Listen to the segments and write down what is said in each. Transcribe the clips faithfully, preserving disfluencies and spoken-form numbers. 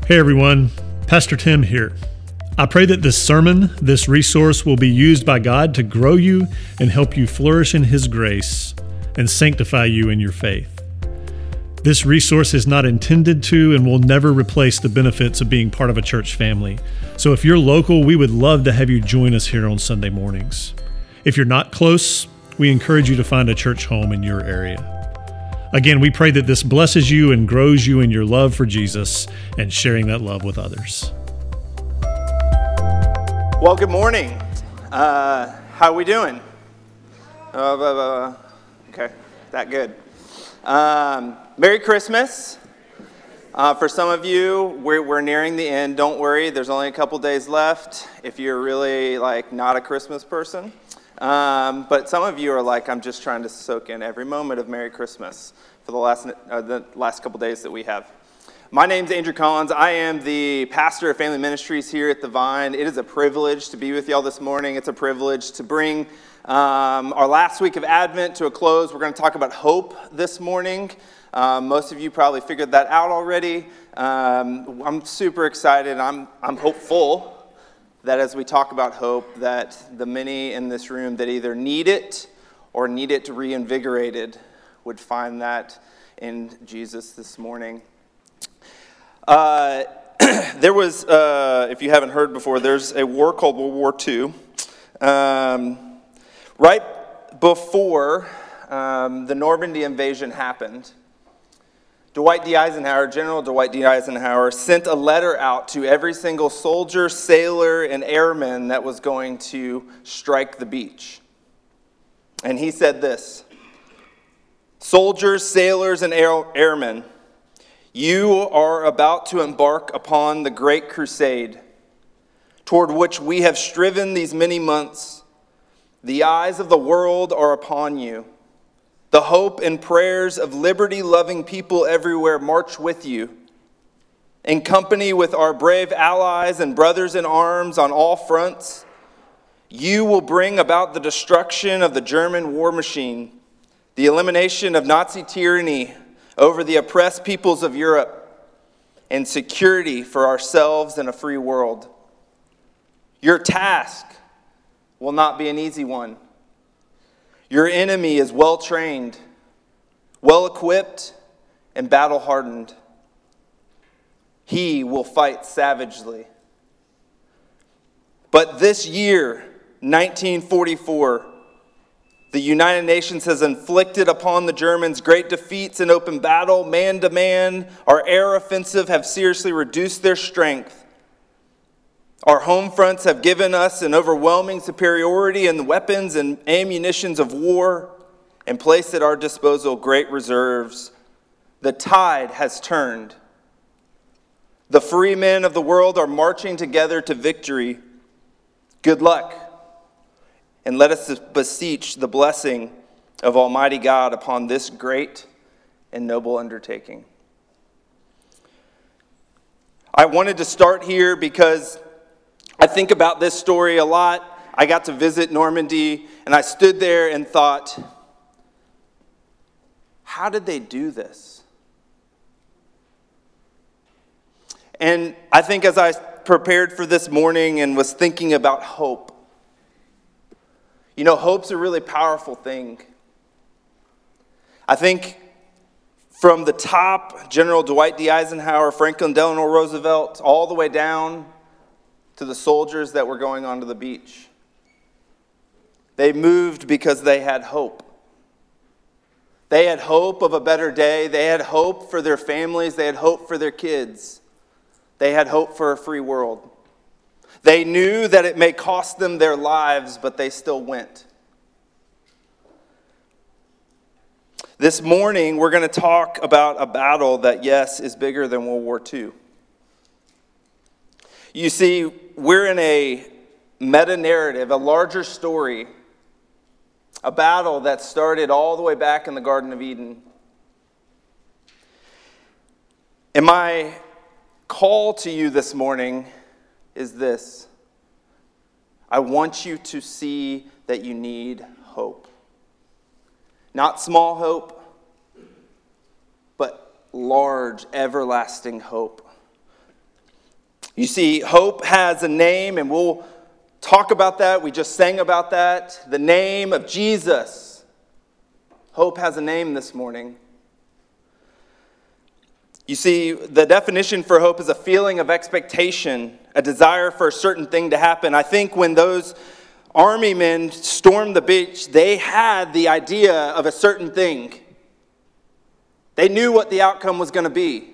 Hey everyone, Pastor Tim here. I pray that this sermon, this resource will be used by God to grow you and help you flourish in His grace and sanctify you in your faith. This resource is not intended to and will never replace the benefits of being part of a church family. So if you're local, we would love to have you join us here on Sunday mornings. If you're not close, we encourage you to find a church home in your area. Again, we pray that this blesses you and grows you in your love for Jesus and sharing that love with others. Well, good morning. Uh, how are we doing? Uh, blah, blah, blah. Okay, that good. Um, Merry Christmas. Uh, for some of you, we're, we're nearing the end. Don't worry, there's only a couple days left if you're really like not a Christmas person. Um, but some of you are like, I'm just trying to soak in every moment of Merry Christmas for the last uh, the last couple days that we have. My name's Andrew Collins. I am the pastor of Family Ministries here at The Vine. It is a privilege to be with y'all this morning. It's a privilege to bring um, our last week of Advent to a close. We're going to talk about hope this morning. Um, most of you probably figured that out already. Um, I'm super excited. I'm I'm hopeful that as we talk about hope, that the many in this room that either need it or need it reinvigorated would find that in Jesus this morning. Uh, there was, uh, if you haven't heard before, there's a war called World War Two. Um, right before um, the Normandy invasion happened, Dwight D. Eisenhower, General Dwight D. Eisenhower, sent a letter out to every single soldier, sailor, and airman that was going to strike the beach. And he said this: "Soldiers, sailors, and air- airmen, you are about to embark upon the great crusade toward which we have striven these many months. The eyes of the world are upon you. The hope and prayers of liberty-loving people everywhere march with you. In company with our brave allies and brothers in arms on all fronts, you will bring about the destruction of the German war machine, the elimination of Nazi tyranny over the oppressed peoples of Europe, and security for ourselves and a free world. Your task will not be an easy one. Your enemy is well-trained, well-equipped, and battle-hardened. He will fight savagely. But this year, nineteen forty-four, the United Nations has inflicted upon the Germans great defeats in open battle, man-to-man. Our air offensive have seriously reduced their strength. Our home fronts have given us an overwhelming superiority in the weapons and ammunitions of war and placed at our disposal great reserves. The tide has turned. The free men of the world are marching together to victory. Good luck, and let us beseech the blessing of Almighty God upon this great and noble undertaking." I wanted to start here because I think about this story a lot. I got to visit Normandy, and I stood there and thought, how did they do this? And I think as I prepared for this morning and was thinking about hope, you know, hope's a really powerful thing. I think from the top, General Dwight D. Eisenhower, Franklin Delano Roosevelt, all the way down to the soldiers that were going onto the beach. They moved because they had hope. They had hope of a better day. They had hope for their families. They had hope for their kids. They had hope for a free world. They knew that it may cost them their lives, but they still went. This morning, we're going to talk about a battle that, yes, is bigger than World War Two. You see, we're in a meta-narrative, a larger story, a battle that started all the way back in the Garden of Eden. And my call to you this morning is this: I want you to see that you need hope. Not small hope, but large, everlasting hope. You see, hope has a name, and we'll talk about that. We just sang about that. The name of Jesus. Hope has a name this morning. You see, the definition for hope is a feeling of expectation, a desire for a certain thing to happen. I think when those army men stormed the beach, they had the idea of a certain thing. They knew what the outcome was going to be.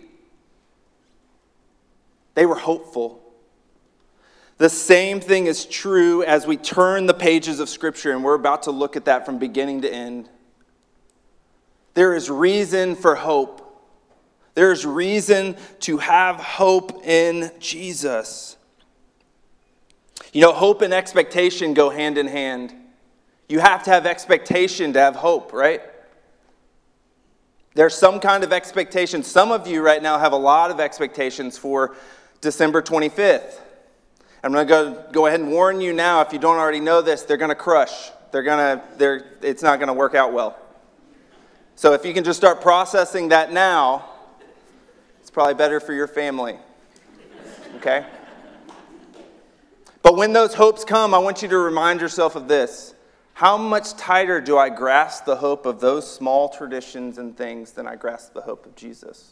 They were hopeful. The same thing is true as we turn the pages of Scripture, and we're about to look at that from beginning to end. There is reason for hope. There is reason to have hope in Jesus. You know, hope and expectation go hand in hand. You have to have expectation to have hope, right? There's some kind of expectation. Some of you right now have a lot of expectations for December twenty-fifth. I'm going to go, go ahead and warn you now, if you don't already know this, they're going to crush. They're going to, they're, it's not going to work out well. So if you can just start processing that now, it's probably better for your family. Okay? But when those hopes come, I want you to remind yourself of this. How much tighter do I grasp the hope of those small traditions and things than I grasp the hope of Jesus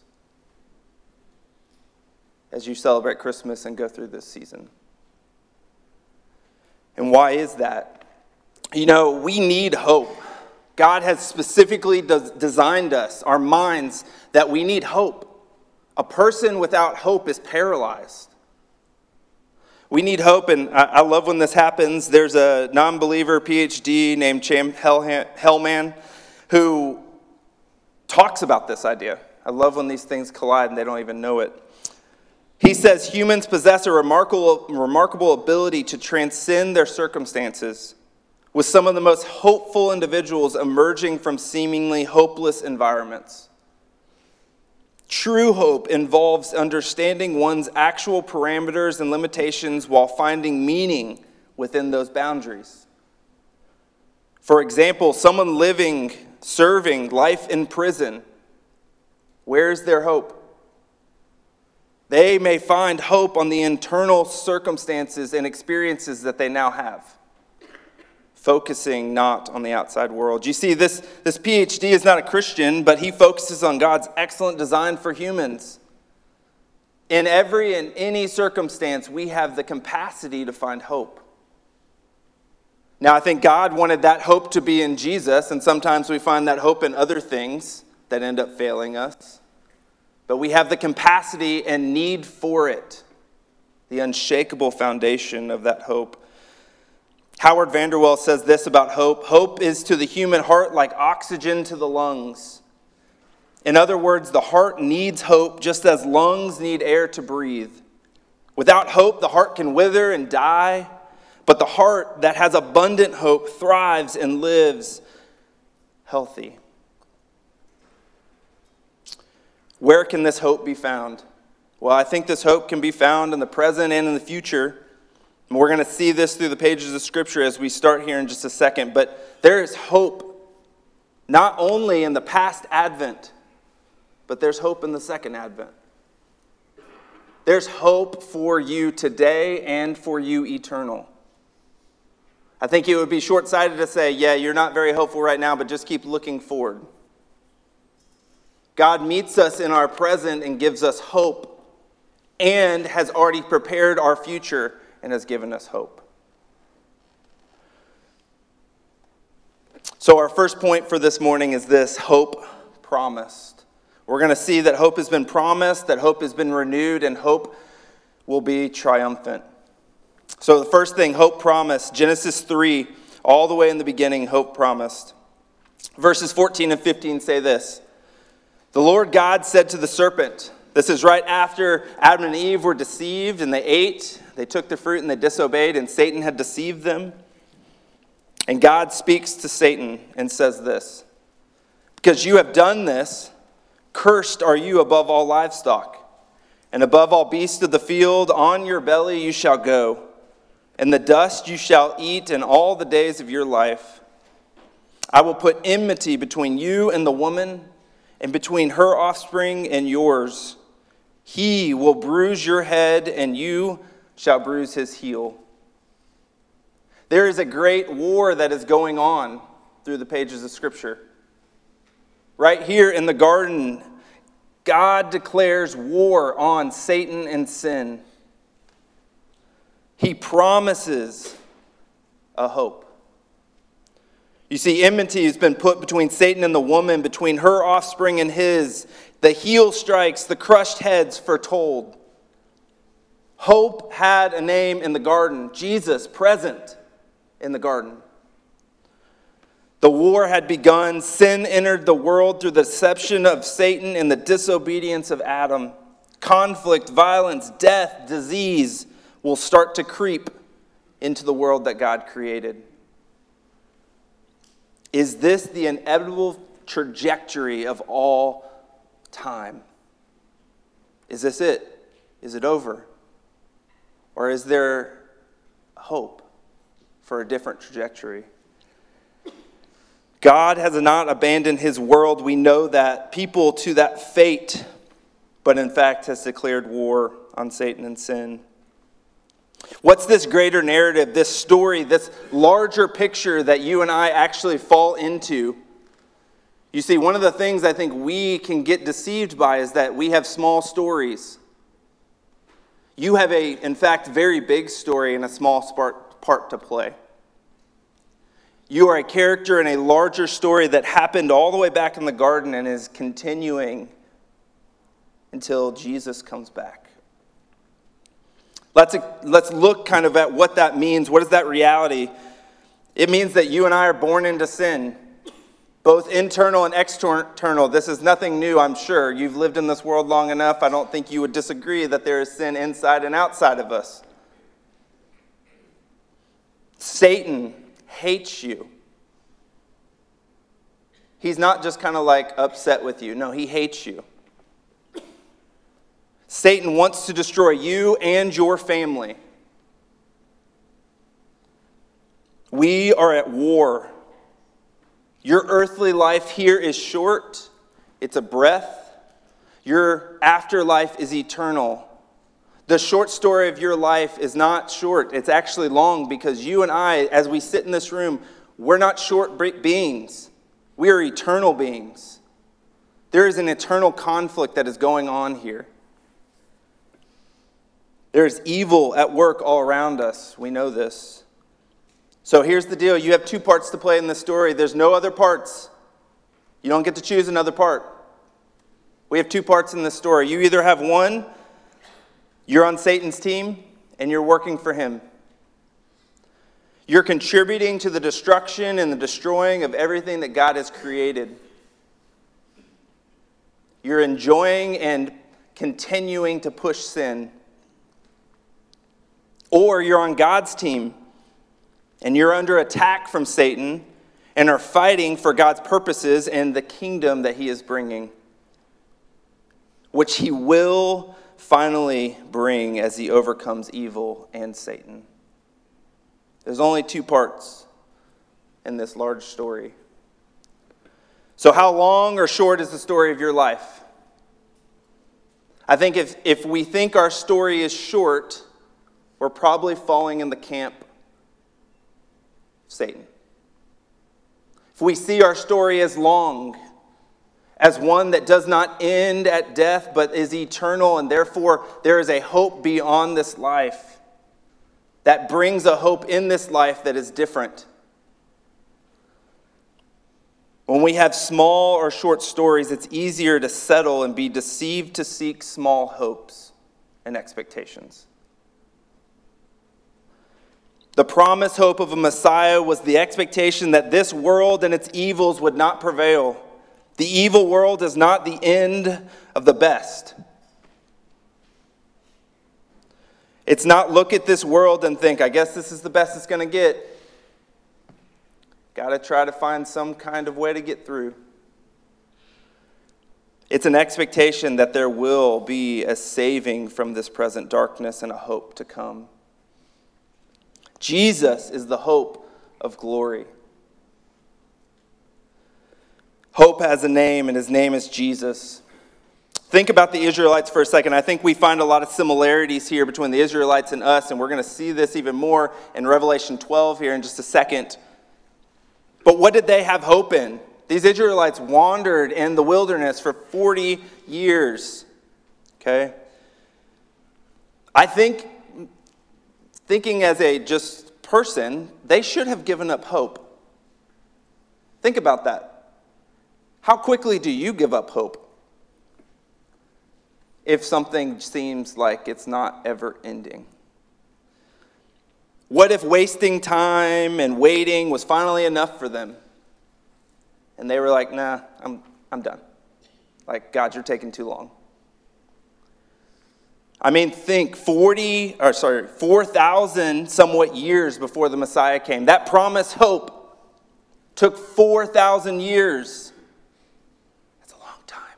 as you celebrate Christmas and go through this season? And why is that? You know, we need hope. God has specifically des- designed us, our minds, that we need hope. A person without hope is paralyzed. We need hope, and I, I love when this happens. There's a non-believer P H D named Chaim Hellman who talks about this idea. I love when these things collide and they don't even know it. He says humans possess a remarkable, remarkable ability to transcend their circumstances, with some of the most hopeful individuals emerging from seemingly hopeless environments. True hope involves understanding one's actual parameters and limitations while finding meaning within those boundaries. For example, someone living, serving life in prison, where's their hope? They may find hope on the internal circumstances and experiences that they now have, focusing not on the outside world. You see, this, this P H D is not a Christian, but he focuses on God's excellent design for humans. In every and any circumstance, we have the capacity to find hope. Now, I think God wanted that hope to be in Jesus, and sometimes we find that hope in other things that end up failing us. But we have the capacity and need for it, the unshakable foundation of that hope. Howard Vanderwell says this about hope. Hope is to the human heart like oxygen to the lungs. In other words, the heart needs hope just as lungs need air to breathe. Without hope, the heart can wither and die, but the heart that has abundant hope thrives and lives healthy. Where can this hope be found? Well, I think this hope can be found in the present and in the future. And we're going to see this through the pages of Scripture as we start here in just a second. But there is hope not only in the past Advent, but there's hope in the second Advent. There's hope for you today and for you eternal. I think it would be short-sighted to say, yeah, you're not very hopeful right now, but just keep looking forward. God meets us in our present and gives us hope and has already prepared our future and has given us hope. So our first point for this morning is this: hope promised. We're going to see that hope has been promised, that hope has been renewed, and hope will be triumphant. So the first thing, hope promised. Genesis three, all the way in the beginning, hope promised. Verses fourteen and fifteen say this: the Lord God said to the serpent, this is right after Adam and Eve were deceived and they ate, they took the fruit and they disobeyed, and Satan had deceived them. And God speaks to Satan and says this: because you have done this, cursed are you above all livestock, and above all beasts of the field. On your belly you shall go, and the dust you shall eat in all the days of your life. I will put enmity between you and the woman, and between her offspring and yours. He will bruise your head, and you shall bruise his heel. There is a great war that is going on through the pages of Scripture. Right here in the garden, God declares war on Satan and sin. He promises a hope. You see, enmity has been put between Satan and the woman, between her offspring and his. The heel strikes, the crushed heads foretold. Hope had a name in the garden, Jesus present in the garden. The war had begun. Sin entered the world through the deception of Satan and the disobedience of Adam. Conflict, violence, death, disease will start to creep into the world that God created. Is this the inevitable trajectory of all time? Is this it? Is it over? Or is there hope for a different trajectory? God has not abandoned his world. We know that. People to that fate, but in fact has declared war on Satan and sin. What's this greater narrative, this story, this larger picture that you and I actually fall into? You see, one of the things I think we can get deceived by is that we have small stories. You have a, in fact, very big story and a small part to play. You are a character in a larger story that happened all the way back in the garden and is continuing until Jesus comes back. Let's, let's look kind of at what that means. What is that reality? It means that you and I are born into sin, both internal and external. This is nothing new, I'm sure. You've lived in this world long enough. I don't think you would disagree that there is sin inside and outside of us. Satan hates you. He's not just kind of like upset with you. No, he hates you. Satan wants to destroy you and your family. We are at war. Your earthly life here is short. It's a breath. Your afterlife is eternal. The short story of your life is not short. It's actually long, because you and I, as we sit in this room, we're not short beings. We are eternal beings. There is an eternal conflict that is going on here. There's evil at work all around us. We know this. So here's the deal. You have two parts to play in this story. There's no other parts. You don't get to choose another part. We have two parts in this story. You either have one, you're on Satan's team, and you're working for him. You're contributing to the destruction and the destroying of everything that God has created. You're enjoying and continuing to push sin. Or you're on God's team, and you're under attack from Satan and are fighting for God's purposes and the kingdom that he is bringing, which he will finally bring as he overcomes evil and Satan. There's only two parts in this large story. So how long or short is the story of your life? I think if, if we think our story is short, we're probably falling in the camp of Satan. If we see our story as long, as one that does not end at death but is eternal, and therefore there is a hope beyond this life that brings a hope in this life that is different. When we have small or short stories, it's easier to settle and be deceived to seek small hopes and expectations. The promised hope of a Messiah was the expectation that this world and its evils would not prevail. The evil world is not the end of the best. It's not look at this world and think, I guess this is the best it's going to get. Got to try to find some kind of way to get through. It's an expectation that there will be a saving from this present darkness and a hope to come. Jesus is the hope of glory. Hope has a name, and his name is Jesus. Think about the Israelites for a second. I think we find a lot of similarities here between the Israelites and us, and we're going to see this even more in Revelation twelve here in just a second. But what did they have hope in? These Israelites wandered in the wilderness for forty years. Okay? I think, thinking as a just person, they should have given up hope. Think about that. How quickly do you give up hope if something seems like it's not ever ending? What if wasting time and waiting was finally enough for them? And they were like, nah, I'm I'm done. Like, God, you're taking too long. I mean, think forty, or sorry, four thousand somewhat years before the Messiah came. That promised hope took four thousand years. That's a long time.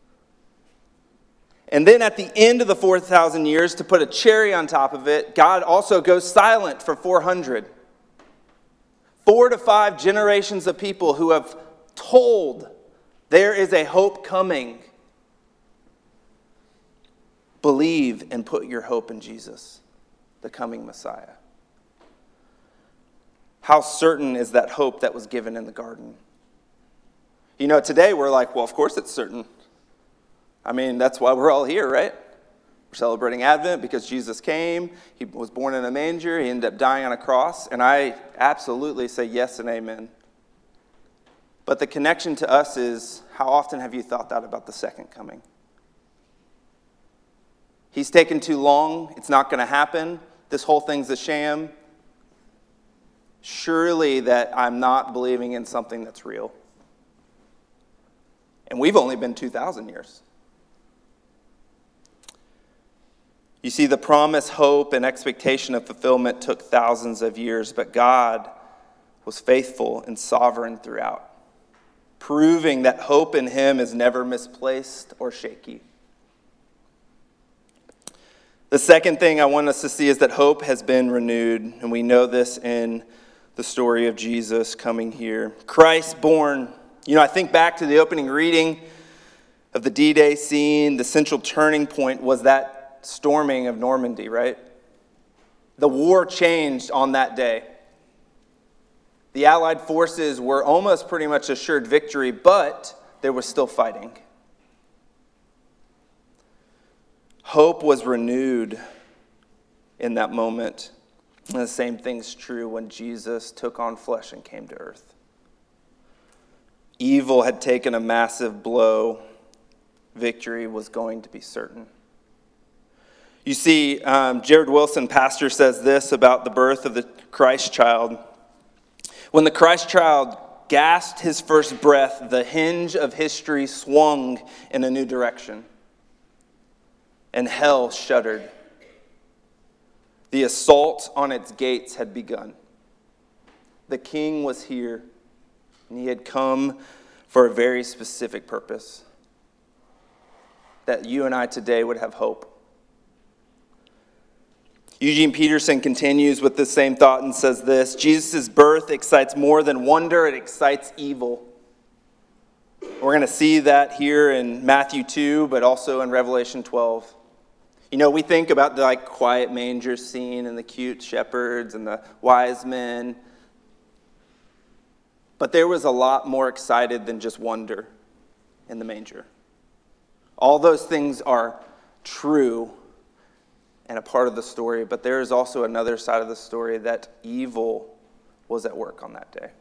And then at the end of the four thousand years, to put a cherry on top of it, God also goes silent for four hundred. Four to five generations of people who have told there is a hope coming. Believe and put your hope in Jesus, the coming Messiah. How certain is that hope that was given in the garden? You know, today we're like, well, of course it's certain. I mean, that's why we're all here, right? We're celebrating Advent because Jesus came. He was born in a manger. He ended up dying on a cross. And I absolutely say yes and amen. But the connection to us is, how often have you thought that about the second coming? He's taken too long. It's not going to happen. This whole thing's a sham. Surely that I'm not believing in something that's real. And we've only been two thousand years. You see, the promise, hope, and expectation of fulfillment took thousands of years, but God was faithful and sovereign throughout, proving that hope in him is never misplaced or shaky. The second thing I want us to see is that hope has been renewed, and we know this in the story of Jesus coming here. Christ born. You know, I think back to the opening reading of the D-Day scene. The central turning point was that storming of Normandy, right? The war changed on that day. The Allied forces were almost pretty much assured victory, but there was still fighting. Hope was renewed in that moment. And the same thing's true when Jesus took on flesh and came to earth. Evil had taken a massive blow. Victory was going to be certain. You see, um, Jared Wilson, pastor, says this about the birth of the Christ child. When the Christ child gasped his first breath, the hinge of history swung in a new direction. And hell shuddered. The assault on its gates had begun. The king was here, and he had come for a very specific purpose. That you and I today would have hope. Eugene Peterson continues with the same thought and says this: Jesus' birth excites more than wonder, it excites evil. We're going to see that here in Matthew two, but also in Revelation twelve. You know, we think about the like quiet manger scene and the cute shepherds and the wise men. But there was a lot more excited than just wonder in the manger. All those things are true and a part of the story, but there is also another side of the story that evil was at work on that day.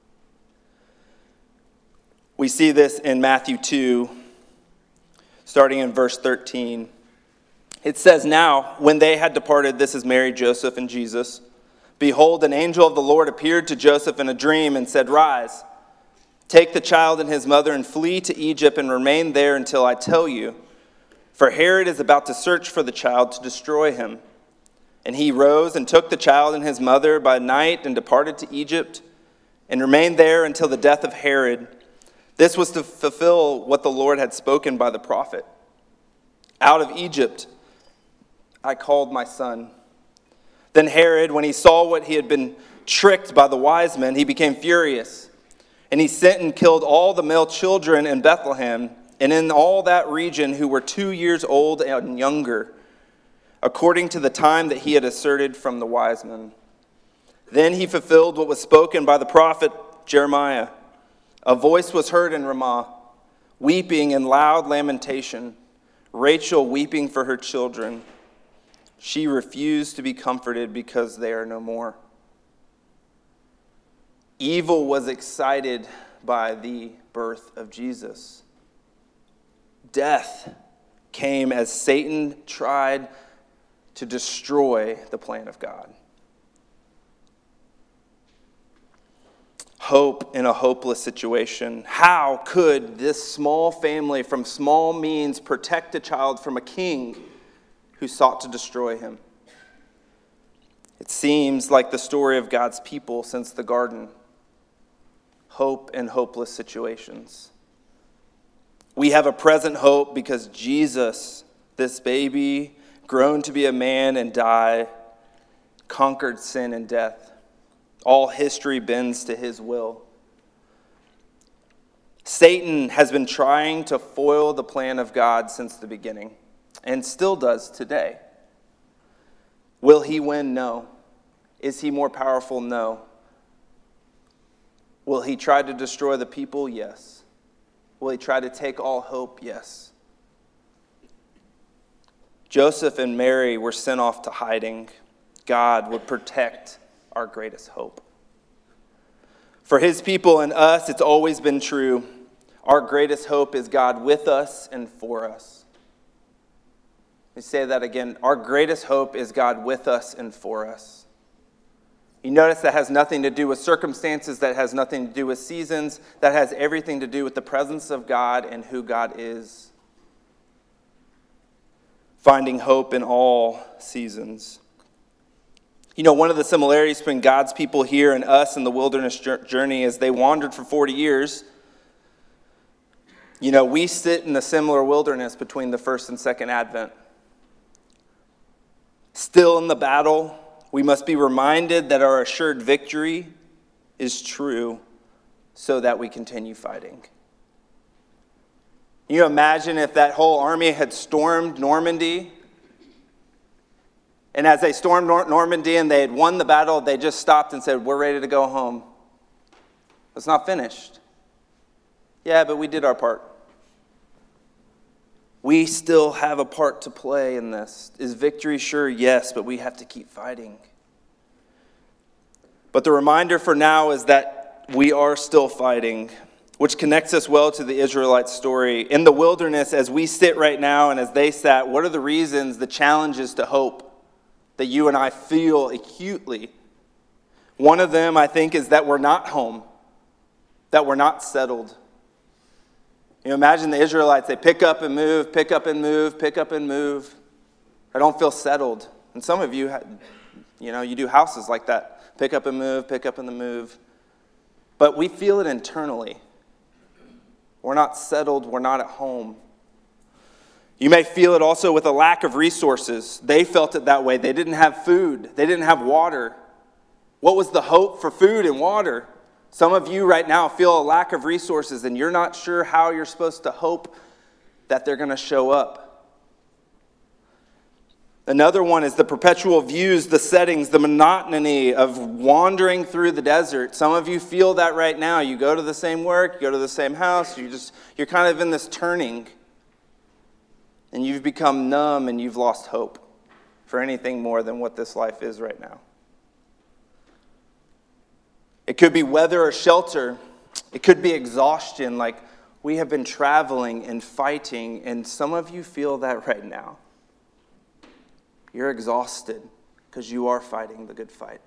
We see this in Matthew two, starting in verse thirteen. It says, "Now, when they had departed," this is Mary, Joseph, and Jesus, "behold, an angel of the Lord appeared to Joseph in a dream and said, 'Rise, take the child and his mother and flee to Egypt and remain there until I tell you. For Herod is about to search for the child to destroy him.' And he rose and took the child and his mother by night and departed to Egypt and remained there until the death of Herod. This was to fulfill what the Lord had spoken by the prophet. 'Out of Egypt I called my son.' Then Herod, when he saw what he had been tricked by the wise men, he became furious. And he sent and killed all the male children in Bethlehem and in all that region who were two years old and younger, according to the time that he had asserted from the wise men. Then he fulfilled what was spoken by the prophet Jeremiah. A voice was heard in Ramah, weeping and loud lamentation, Rachel weeping for her children. She refused to be comforted because they are no more. Evil was excited by the birth of Jesus. Death came as Satan tried to destroy the plan of God. Hope in a hopeless situation. How could this small family from small means protect a child from a king who sought to destroy him? It seems like the story of God's people since the garden. Hope in hopeless situations. We have a present hope because Jesus, this baby, grown to be a man and die, conquered sin and death. All history bends to his will. Satan has been trying to foil the plan of God since the beginning, and still does today. Will he win? No. Is he more powerful? No. Will he try to destroy the people? Yes. Will he try to take all hope? Yes. Joseph and Mary were sent off to hiding. God would protect our greatest hope. For his people and us, it's always been true. Our greatest hope is God with us and for us. Let me say that again. Our greatest hope is God with us and for us. You notice that has nothing to do with circumstances, that has nothing to do with seasons, that has everything to do with the presence of God and who God is. Finding hope in all seasons. You know, one of the similarities between God's people here and us in the wilderness journey is they wandered for forty years. You know, we sit in a similar wilderness between the first and second advent. Still in the battle, we must be reminded that our assured victory is true so that we continue fighting. You imagine if that whole army had stormed Normandy, and as they stormed Nor- Normandy and they had won the battle, they just stopped and said, "We're ready to go home. It's not finished." Yeah, but we did our part. We still have a part to play in this. Is victory sure? Yes, but we have to keep fighting. But the reminder for now is that we are still fighting, which connects us well to the Israelite story. In the wilderness, as we sit right now and as they sat, what are the reasons, the challenges to hope that you and I feel acutely? One of them, I think, is that we're not home, that we're not settled. You know, imagine the Israelites, they pick up and move, pick up and move, pick up and move. I don't feel settled. And some of you, you know, you do houses like that. Pick up and move, pick up and move. But we feel it internally. We're not settled, we're not at home. You may feel it also with a lack of resources. They felt it that way. They didn't have food. They didn't have water. What was the hope for food and water? Some of you right now feel a lack of resources and you're not sure how you're supposed to hope that they're going to show up. Another one is the perpetual views, the settings, the monotony of wandering through the desert. Some of you feel that right now. You go to the same work, you go to the same house, you just you're kind of in this turning. And you've become numb and you've lost hope for anything more than what this life is right now. It could be weather or shelter. It could be exhaustion, like we have been traveling and fighting, and some of you feel that right now. You're exhausted because you are fighting the good fight.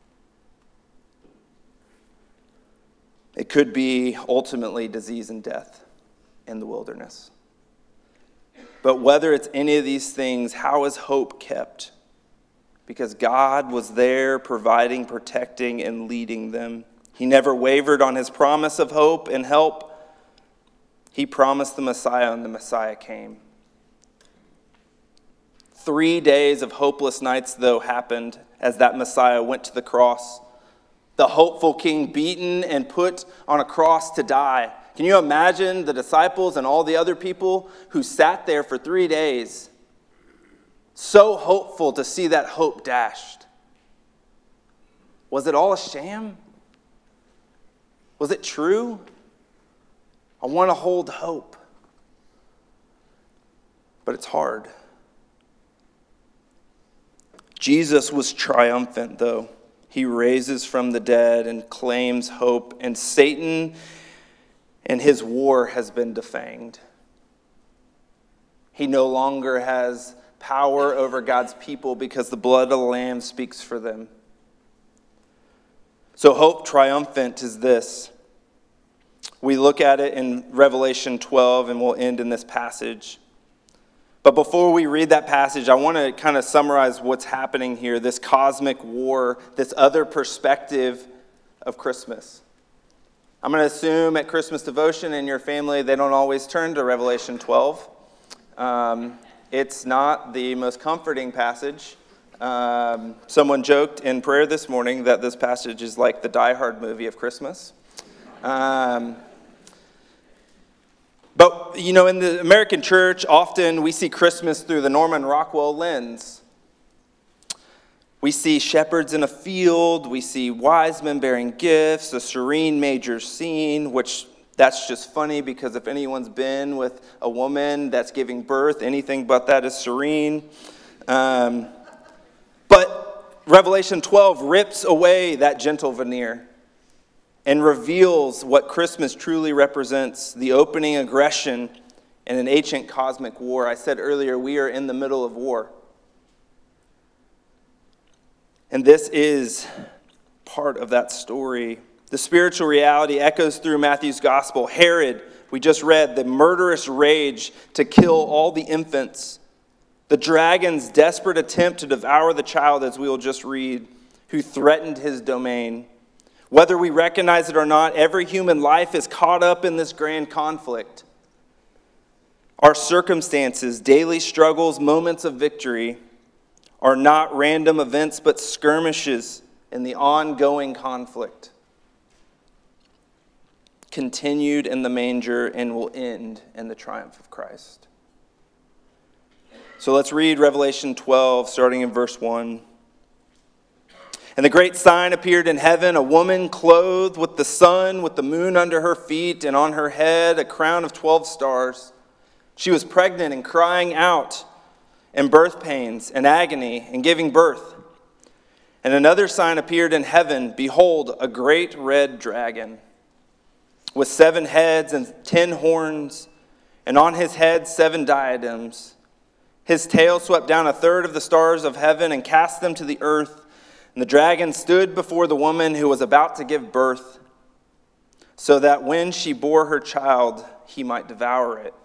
It could be ultimately disease and death in the wilderness. But whether it's any of these things, how is hope kept? Because God was there providing, protecting, and leading them. He never wavered on his promise of hope and help. He promised the Messiah, and the Messiah came. Three days of hopeless nights, though, happened as that Messiah went to the cross. The hopeful king beaten and put on a cross to die, Can you imagine the disciples and all the other people who sat there for three days, so hopeful to see that hope dashed? Was it all a sham? Was it true? I want to hold hope, but it's hard. Jesus was triumphant, though. He raises from the dead and claims hope, and Satan and his war has been defanged. He no longer has power over God's people because the blood of the Lamb speaks for them. So hope triumphant is this. We look at it in Revelation twelve, and we'll end in this passage. But before we read that passage, I want to kind of summarize what's happening here, this cosmic war, this other perspective of Christmas. I'm going to assume at Christmas devotion in your family, they don't always turn to Revelation twelve. Um, it's not the most comforting passage. Um, someone joked in prayer this morning that this passage is like the Die Hard movie of Christmas. Um, but, you know, in the American church, often we see Christmas through the Norman Rockwell lens. We see shepherds in a field, we see wise men bearing gifts, a serene major scene, which that's just funny because if anyone's been with a woman that's giving birth, anything but that is serene. Um, but Revelation twelve rips away that gentle veneer and reveals what Christmas truly represents, the opening aggression in an ancient cosmic war. I said earlier, we are in the middle of war. And this is part of that story. The spiritual reality echoes through Matthew's gospel. Herod, we just read, the murderous rage to kill all the infants. The dragon's desperate attempt to devour the child, as we will just read, who threatened his domain. Whether we recognize it or not, every human life is caught up in this grand conflict. Our circumstances, daily struggles, moments of victory are not random events, but skirmishes in the ongoing conflict. Continued in the manger and will end in the triumph of Christ. So let's read Revelation twelve, starting in verse one. And the great sign appeared in heaven, a woman clothed with the sun, with the moon under her feet, and on her head a crown of twelve stars. She was pregnant and crying out in birth pains and agony and giving birth. And another sign appeared in heaven, behold, a great red dragon with seven heads and ten horns, and on his head seven diadems. His tail swept down a third of the stars of heaven and cast them to the earth. And the dragon stood before the woman who was about to give birth, so that when she bore her child, he might devour it.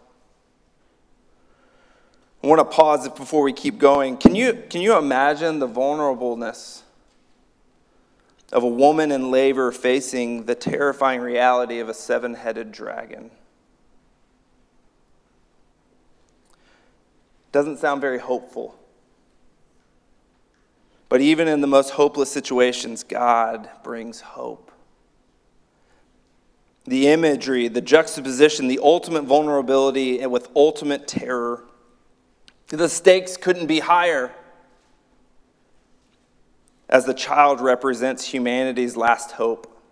I want to pause before we keep going. Can you, can you imagine the vulnerableness of a woman in labor facing the terrifying reality of a seven-headed dragon? Doesn't sound very hopeful. But even in the most hopeless situations, God brings hope. The imagery, the juxtaposition, the ultimate vulnerability with ultimate terror. The stakes couldn't be higher, as the child represents humanity's last hope.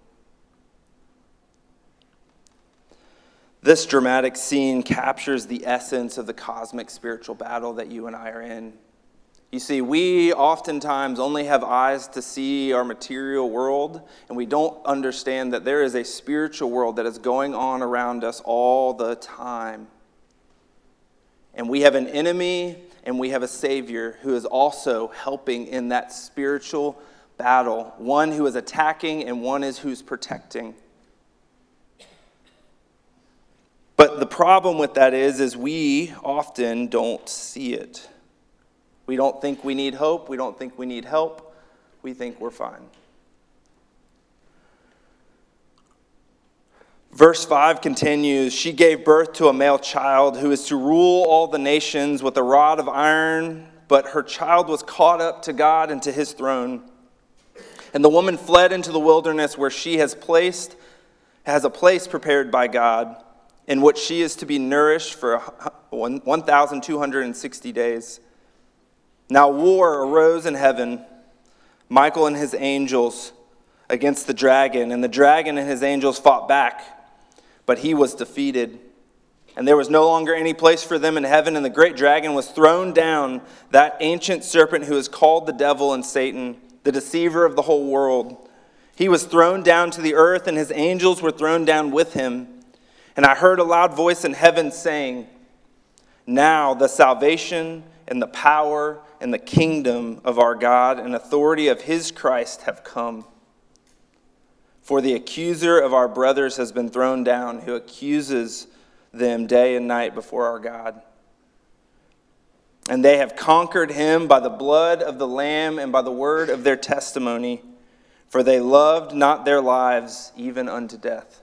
This dramatic scene captures the essence of the cosmic spiritual battle that you and I are in. You see, we oftentimes only have eyes to see our material world, and we don't understand that there is a spiritual world that is going on around us all the time. And we have an enemy and we have a Savior who is also helping in that spiritual battle. One who is attacking and one is who's protecting. But the problem with that is, is we often don't see it. We don't think we need hope. We don't think we need help. We think we're fine. Verse five continues, she gave birth to a male child who is to rule all the nations with a rod of iron, but her child was caught up to God and to his throne. And the woman fled into the wilderness where she has placed has a place prepared by God in which she is to be nourished for one thousand two hundred sixty days. Now war arose in heaven, Michael and his angels against the dragon, and the dragon and his angels fought back, but he was defeated. And there was no longer any place for them in heaven, and the great dragon was thrown down, that ancient serpent who is called the devil and Satan, the deceiver of the whole world. He was thrown down to the earth, and his angels were thrown down with him. And I heard a loud voice in heaven saying, now the salvation and the power and the kingdom of our God and authority of his Christ have come. For the accuser of our brothers has been thrown down, who accuses them day and night before our God. And they have conquered him by the blood of the Lamb and by the word of their testimony, for they loved not their lives even unto death.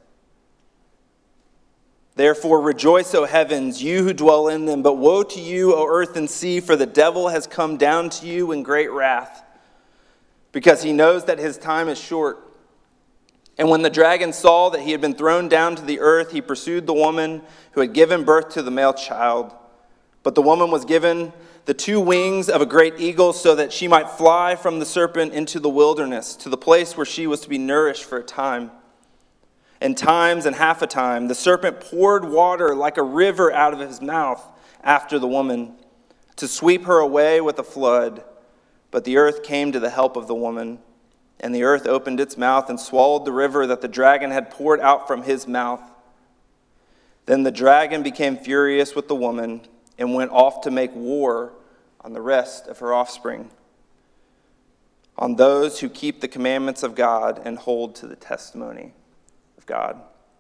Therefore rejoice, O heavens, you who dwell in them, but woe to you, O earth and sea, for the devil has come down to you in great wrath, because he knows that his time is short. And when the dragon saw that he had been thrown down to the earth, he pursued the woman who had given birth to the male child. But the woman was given the two wings of a great eagle so that she might fly from the serpent into the wilderness, to the place where she was to be nourished for a time. And times and half a time, the serpent poured water like a river out of his mouth after the woman, to sweep her away with a flood. But the earth came to the help of the woman. And the earth opened its mouth and swallowed the river that the dragon had poured out from his mouth. Then the dragon became furious with the woman and went off to make war on the rest of her offspring, on those who keep the commandments of God and hold to the testimony of God.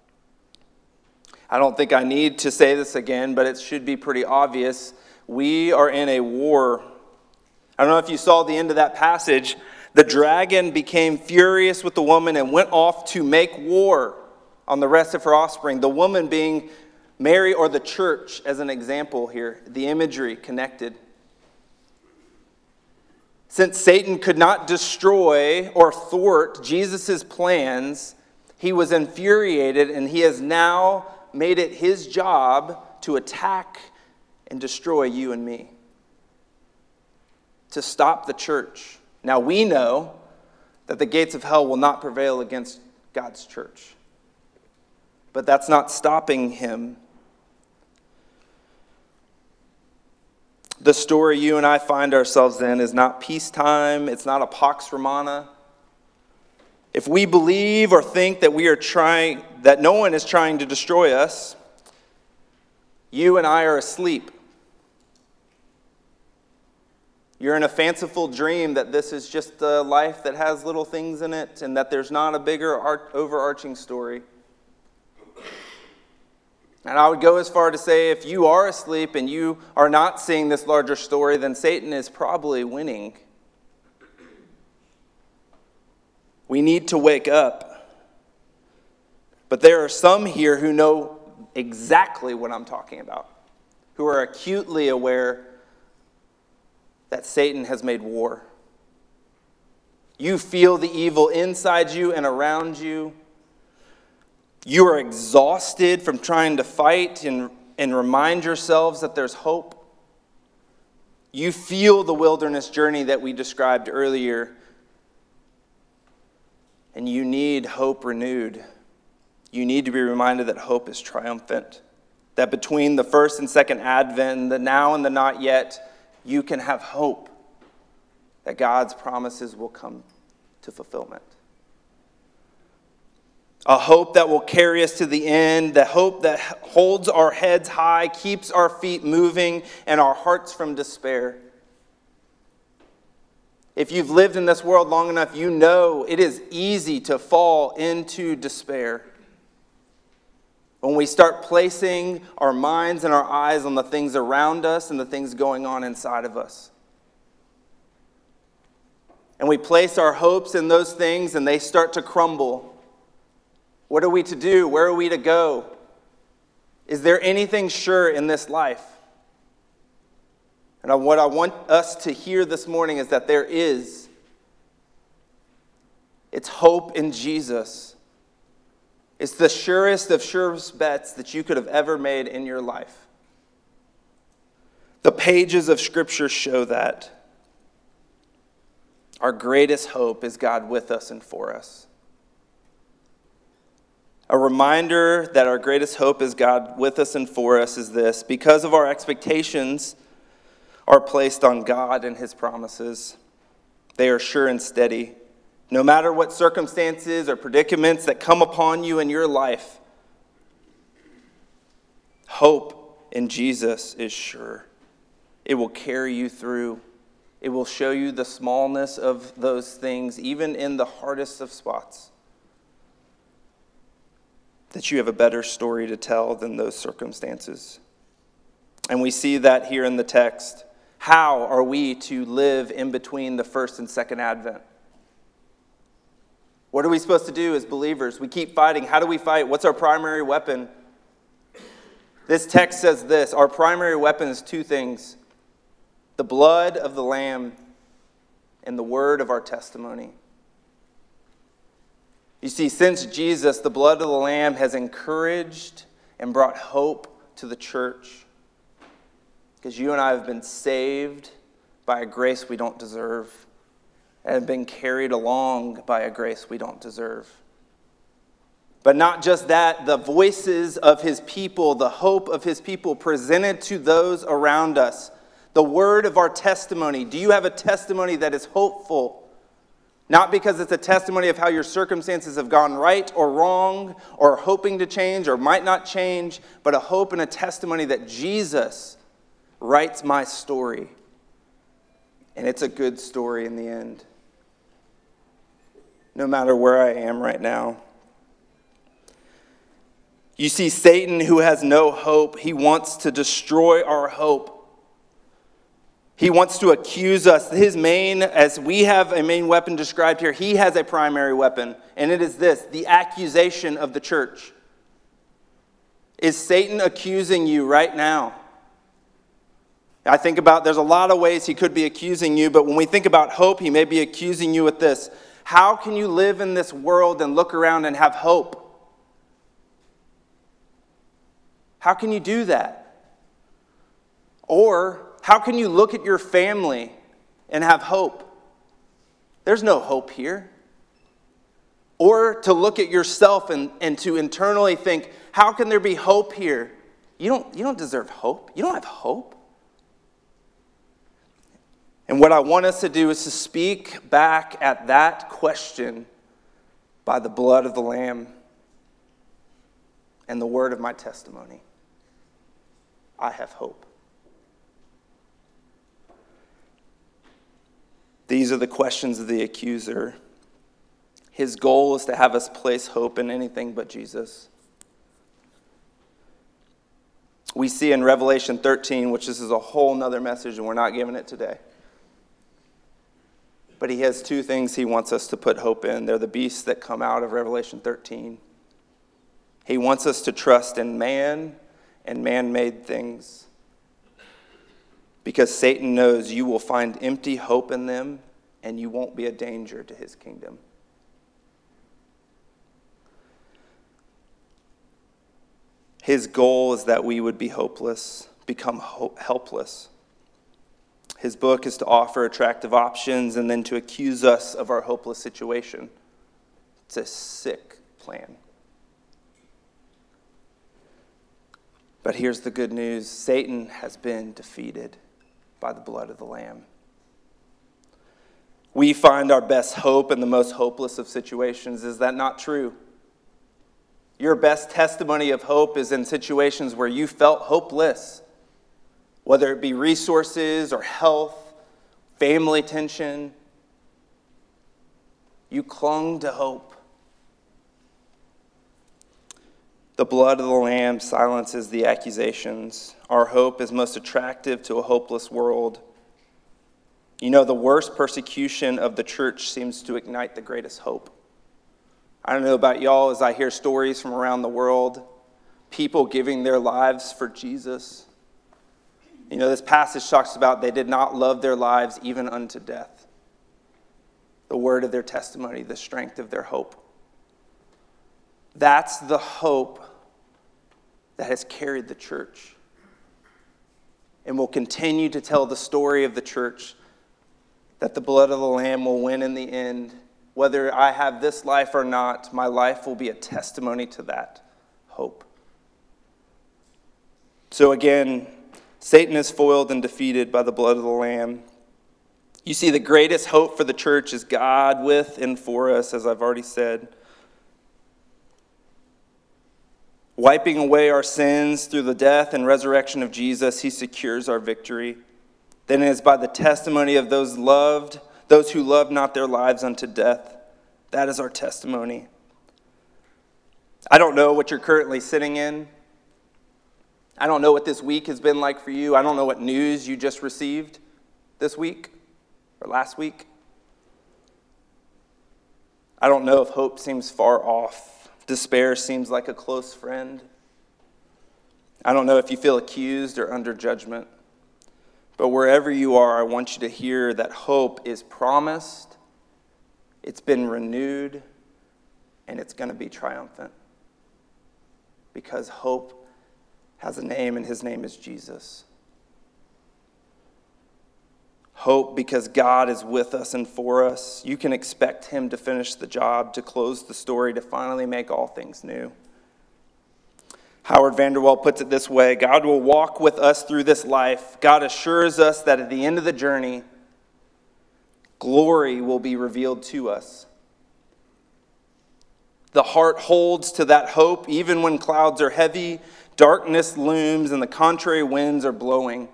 I don't think I need to say this again, but it should be pretty obvious. We are in a war. I don't know if you saw the end of that passage. The dragon became furious with the woman and went off to make war on the rest of her offspring. The woman being Mary, or the church as an example here, the imagery connected. Since Satan could not destroy or thwart Jesus' plans, he was infuriated, and he has now made it his job to attack and destroy you and me, to stop the church. Now we know that the gates of hell will not prevail against God's church. But that's not stopping him. The story you and I find ourselves in is not peacetime. It's not a Pax Romana. If we believe or think that we are trying, that no one is trying to destroy us, you and I are asleep. You're in a fanciful dream that this is just a life that has little things in it and that there's not a bigger overarching story. And I would go as far to say if you are asleep and you are not seeing this larger story, then Satan is probably winning. We need to wake up. But there are some here who know exactly what I'm talking about, who are acutely aware that Satan has made war. You feel the evil inside you and around you. You are exhausted from trying to fight and, and remind yourselves that there's hope. You feel the wilderness journey that we described earlier. And you need hope renewed. You need to be reminded that hope is triumphant. That between the first and second advent, the now and the not yet, you can have hope that God's promises will come to fulfillment. A hope that will carry us to the end, the hope that holds our heads high, keeps our feet moving, and our hearts from despair. If you've lived in this world long enough, you know it is easy to fall into despair. When we start placing our minds and our eyes on the things around us and the things going on inside of us. And we place our hopes in those things and they start to crumble. What are we to do? Where are we to go? Is there anything sure in this life? And what I want us to hear this morning is that there is. It's hope in Jesus. It's the surest of surest bets that you could have ever made in your life. The pages of Scripture show that. Our greatest hope is God with us and for us. A reminder that our greatest hope is God with us and for us is this: because of our expectations are placed on God and His promises, they are sure and steady. No matter what circumstances or predicaments that come upon you in your life, hope in Jesus is sure. It will carry you through. It will show you the smallness of those things, even in the hardest of spots, that you have a better story to tell than those circumstances. And we see that here in the text. How are we to live in between the first and second advent? What are we supposed to do as believers? We keep fighting. How do we fight? What's our primary weapon? This text says this: our primary weapon is two things: the blood of the Lamb and the word of our testimony. You see, since Jesus, the blood of the Lamb has encouraged and brought hope to the church, because you and I have been saved by a grace we don't deserve, and have been carried along by a grace we don't deserve. But not just that, the voices of His people, the hope of His people presented to those around us, the word of our testimony. Do you have a testimony that is hopeful? Not because it's a testimony of how your circumstances have gone right or wrong, or hoping to change or might not change, but a hope and a testimony that Jesus writes my story. And it's a good story in the end, no matter where I am right now. You see, Satan, who has no hope, he wants to destroy our hope. He wants to accuse us. His main, as we have a main weapon described here, he has a primary weapon, and it is this: the accusation of the church. Is Satan accusing you right now? I think about, there's a lot of ways he could be accusing you, but when we think about hope, he may be accusing you with this: how can you live in this world and look around and have hope? How can you do that? Or how can you look at your family and have hope? There's no hope here. Or to look at yourself and, and to internally think, how can there be hope here? You don't, you don't deserve hope. You don't have hope. And what I want us to do is to speak back at that question by the blood of the Lamb and the word of my testimony. I have hope. These are the questions of the accuser. His goal is to have us place hope in anything but Jesus. We see in Revelation thirteen, which this is a whole nother message, and we're not giving it today. But he has two things he wants us to put hope in. They're the beasts that come out of Revelation thirteen. He wants us to trust in man and man-made things, because Satan knows you will find empty hope in them and you won't be a danger to his kingdom. His goal is that we would be hopeless, become ho- helpless. His book is to offer attractive options and then to accuse us of our hopeless situation. It's a sick plan. But here's the good news: Satan has been defeated by the blood of the Lamb. We find our best hope in the most hopeless of situations. Is that not true? Your best testimony of hope is in situations where you felt hopeless, whether it be resources or health, family tension. You clung to hope. The blood of the Lamb silences the accusations. Our hope is most attractive to a hopeless world. You know, the worst persecution of the church seems to ignite the greatest hope. I don't know about y'all, as I hear stories from around the world, people giving their lives for Jesus. You know, this passage talks about they did not love their lives even unto death. The word of their testimony, the strength of their hope. That's the hope that has carried the church and will continue to tell the story of the church, that the blood of the Lamb will win in the end. Whether I have this life or not, my life will be a testimony to that hope. So again, Satan is foiled and defeated by the blood of the Lamb. You see, the greatest hope for the church is God with and for us, as I've already said. Wiping away our sins through the death and resurrection of Jesus, he secures our victory. Then it is by the testimony of those loved, those who love not their lives unto death. That is our testimony. I don't know what you're currently sitting in. I don't know what this week has been like for you. I don't know what news you just received this week or last week. I don't know if hope seems far off. Despair seems like a close friend. I don't know if you feel accused or under judgment. But wherever you are, I want you to hear that hope is promised, it's been renewed, and it's going to be triumphant. Because hope has a name, and his name is Jesus. Hope because God is with us and for us. You can expect him to finish the job, to close the story, to finally make all things new. Howard Vanderwell puts it this way: God will walk with us through this life. God assures us that at the end of the journey, glory will be revealed to us. The heart holds to that hope even when clouds are heavy, darkness looms, and the contrary winds are blowing.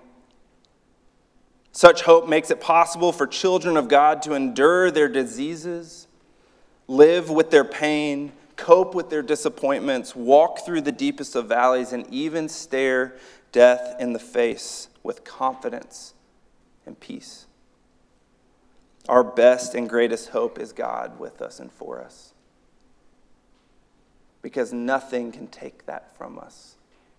Such hope makes it possible for children of God to endure their diseases, live with their pain, cope with their disappointments, walk through the deepest of valleys, and even stare death in the face with confidence and peace. Our best and greatest hope is God with us and for us, because nothing can take that from us.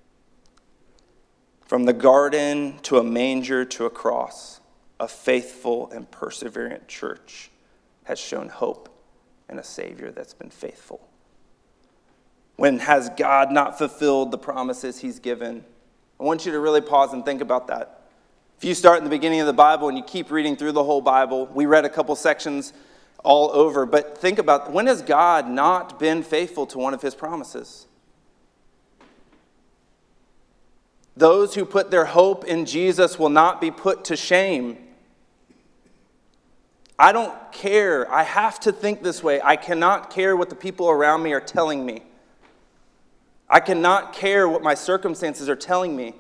From the garden to a manger to a cross, a faithful and perseverant church has shown hope in a Savior that's been faithful. When has God not fulfilled the promises he's given? I want you to really pause and think about that. If you start in the beginning of the Bible and you keep reading through the whole Bible, we read a couple sections all over, but think about, when has God not been faithful to one of his promises? Those who put their hope in Jesus will not be put to shame. I don't care. I have to think this way. I cannot care what the people around me are telling me. I cannot care what my circumstances are telling me.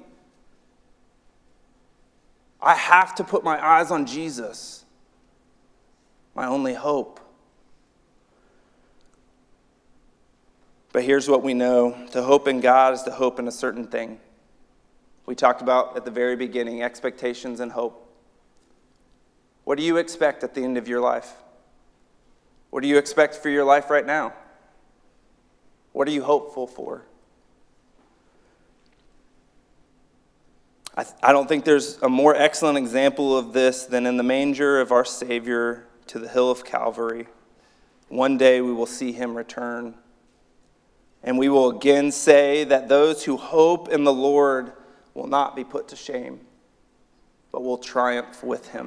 I have to put my eyes on Jesus, my only hope. But here's what we know. To hope in God is to hope in a certain thing. We talked about at the very beginning, expectations and hope. What do you expect at the end of your life? What do you expect for your life right now? What are you hopeful for? I, th- I don't think there's a more excellent example of this than in the manger of our Savior to the hill of Calvary. One day we will see him return. And we will again say that those who hope in the Lord will not be put to shame, but will triumph with him.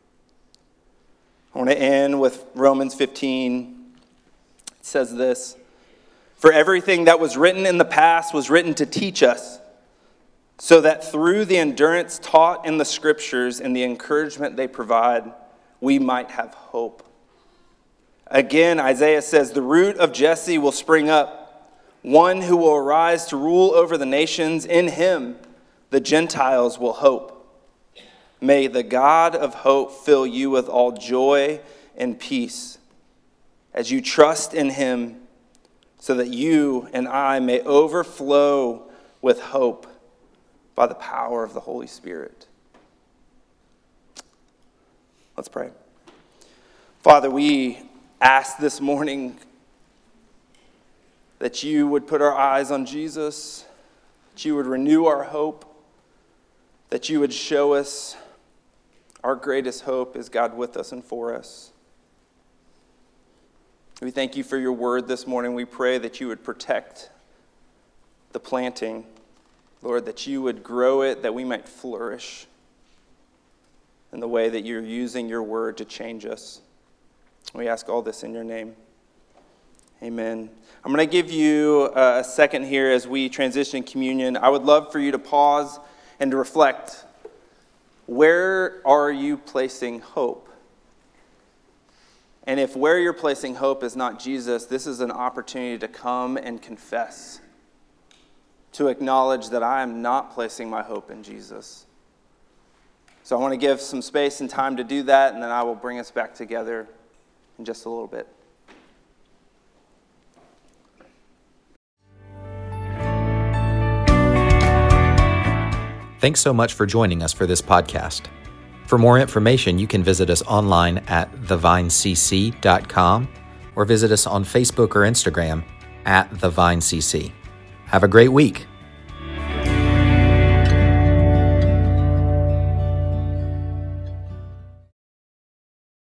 I want to end with Romans fifteen. It says this: "For everything that was written in the past was written to teach us, so that through the endurance taught in the Scriptures and the encouragement they provide, we might have hope." Again, Isaiah says, "The root of Jesse will spring up, one who will arise to rule over the nations. In him the Gentiles will hope. May the God of hope fill you with all joy and peace as you trust in him, so that you and I may overflow with hope by the power of the Holy Spirit." Let's pray. Father, we ask this morning that you would put our eyes on Jesus, that you would renew our hope, that you would show us our greatest hope is God with us and for us. We thank you for your word this morning. We pray that you would protect the planting, Lord, that you would grow it, that we might flourish in the way that you're using your word to change us. We ask all this in your name. Amen. I'm going to give you a second here as we transition communion. I would love for you to pause and to reflect. Where are you placing hope? And if where you're placing hope is not Jesus, this is an opportunity to come and confess, to acknowledge that I am not placing my hope in Jesus. So I want to give some space and time to do that, and then I will bring us back together in just a little bit. Thanks so much for joining us for this podcast. For more information, you can visit us online at the vine c c dot com or visit us on Facebook or Instagram at the vine c c. Have a great week.